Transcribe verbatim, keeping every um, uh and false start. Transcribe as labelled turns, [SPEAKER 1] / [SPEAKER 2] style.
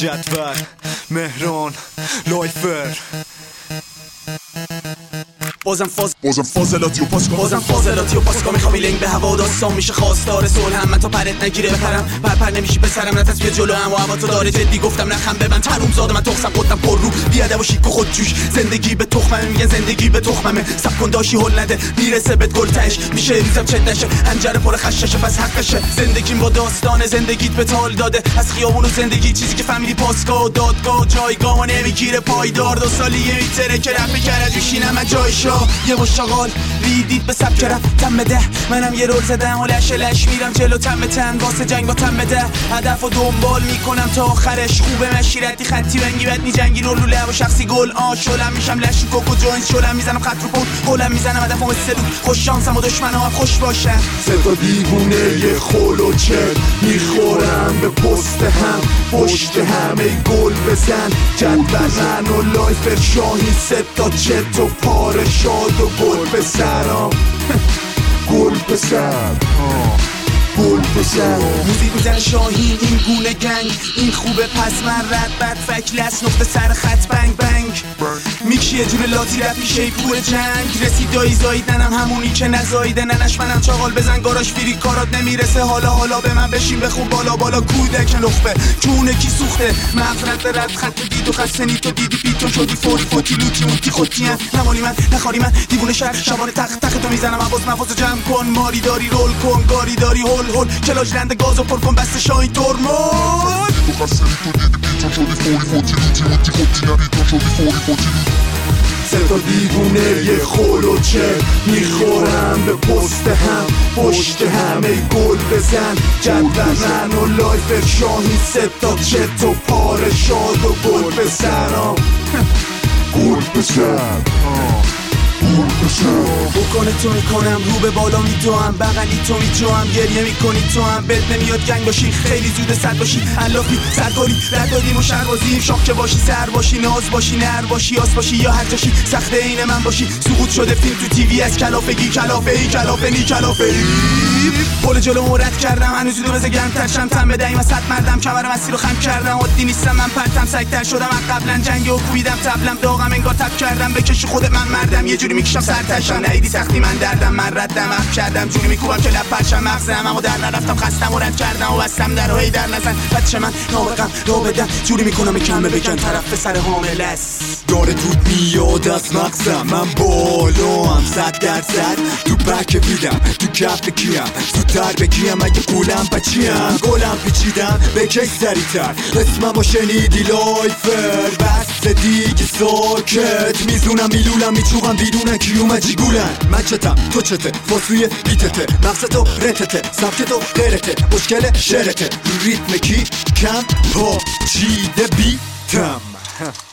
[SPEAKER 1] جدول مهران لایفر بازم فاز بازم فاضلاتی و پاسکا بازم فاضلاتی و پاسکا میخوام لنگ به هوا داستان میشه خواستار صلح هم من تا پرت نگیره بپرم پر پر نمیشی به سرم نتس بیا جلو هم و هوا تو داره جدی گفتم نخم ببند تروم زاده من تخصم قدم پر رو بیاده و شیک و خود جوش زندگی به تخممه میگن زندگی به تخممه سب کن داشی هل نده میرسه بهت گل تهش میشه ریزم چت نشه انجره پر خششه پس حقشه زندگیم با داستان زندگیت به تال داده از خیابون و زندگی چیزی که فهمیدی پاسکا و دادگاه جایگاه نمیگیره پایدار دو سالیه میتره که رفت کرد میشینم من جایشا یه مشتاقال ریدید به سب کرم تم بده منم یه رول زدم و لش لش میرم جلو تم تن واسه جنگ با تم بده هدف و دنبال میکنم تا آخرش خوبه مشیرتی خطی ونگی بد میجنگی رو لوله و شخصی گل آ شلم میشم لش کوکو جوینت شلم میزنم خط رو پون گلم میزنم هدفم استلو خوش شانسم و دشمنام خوش باشن
[SPEAKER 2] سه تا دیوونه یه خول و چل میخورم به پست هم پشت همه گل بزن جدول من و لایفر شاهی سه تا چت و پاره شاد و گل به سرام گل به سر گل به سر
[SPEAKER 1] موزیک میزنه شاهین این گونه گنگ این خوبه پس من رد بد فک لس نقطه سر خط بنگ بنگ میکشی یه جور لاتی رفی شیپور جنگ رسید دایی زایید ننم همونی که نزاییده ننش منم چاقال بزن گاراش فیری کارات نمیرسه حالا حالا به من بشین بخون بالا بالا کودک نخبه چونه کی سوخته مغرد رد خط دید و خسته نی تو دیدی پیتون شدی فوری فوتی لوتی موتی خودتی هم نمالی من نخاری من دیوونه شهر شبانه تخ تخ تو میزنم عباس مفاز جمع کن ماری داری رول کن گاری داری هول هول کلاج رنده گازو پر کن بسته شاین ترمون
[SPEAKER 2] تو خسته نی تو دیدی پیتون شدی فوری فوتی لوتی موتی خودتی هم پیتون شدی فوری فوتی سه تا دیوونه یه خول و چل میخورم به پست هم پشت همه گل بزن جدول من و لایفر شاهی سه تا چت و پاره شاد و گل به سرام گل به سر
[SPEAKER 1] بکنه تو میکنم رو به بالا میدوام بغلی تو میجوام گریه میکنی تو هم بد نمیاد گنگ باشی خیلی زوده صد باشی علافی سرکاری ردادیم و شربازیم شاخچه باشی سر باشی ناز باشی نر باشی آس باشی یا هر جاشی سخته این من باشی سقوط شده فیلم تو تیوی از کلافگی کلافه ای کلافه نی کلافه ای پل جلو مورد کردم هنوز زوده بزه گرم ترشم تم بدهیم از حد مردم کمرم مسیر رو خم کردم عادی نیستم من پرتم سگتر شدم از قبلا جنگ و کویدم تبلم داغم انگار تب کردم بکش خودت من مردم یه جوری میکشم سر تشم نیدی سختی من دردم من ردم اف کردم جوری میکوبم که لب پرشم مغزم اما در نرفتم خستم و رد کردم و بستم در و هی در نزن بچه من نابقم را بدم جوری میکنم کمه بگن طرف به سر حامل است داره دود میاد از مغزم من بالا هم صد درصد تو بک بیدم تو کف کیم زودتر بگیم اگه قولم بچیم گلم پیچیدم به کش سریتر اسمم با شنیدی لایفر بس دیگه ساکت میزونم میلولم میچوغم بیرونن کیومه جیگولن من چتم تو چته فاسوی بیتته مغز تو رتته سبک تو غیرته مشکل شرته ریتم کی کم پا چیده بیتم